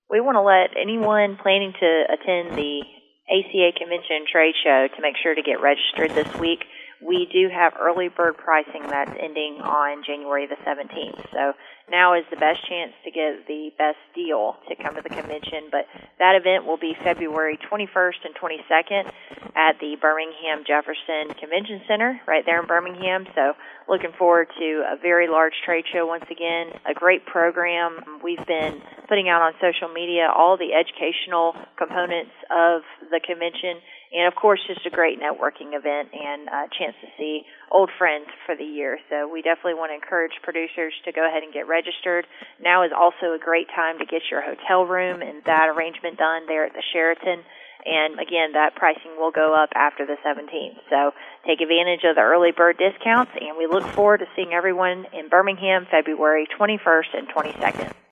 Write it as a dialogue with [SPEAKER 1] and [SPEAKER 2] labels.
[SPEAKER 1] We want to let anyone planning to attend the ACA Convention Trade Show to make sure to get registered this week. We do have early bird pricing that's ending on January the 17th. So now is the best chance to get the best deal to come to the convention. But that event will be February 21st and 22nd at the Birmingham Jefferson Convention Center right there in Birmingham. So looking forward to a very large trade show once again, a great program. We've been putting out on social media all the educational components of the convention. And, of course, just a great networking event and a chance to see old friends for the year. So we definitely want to encourage producers to go ahead and get registered. Now is also a great time to get your hotel room and that arrangement done there at the Sheraton. And, again, that pricing will go up after the 17th. So take advantage of the early bird discounts, and we look forward to seeing everyone in Birmingham February 21st and 22nd.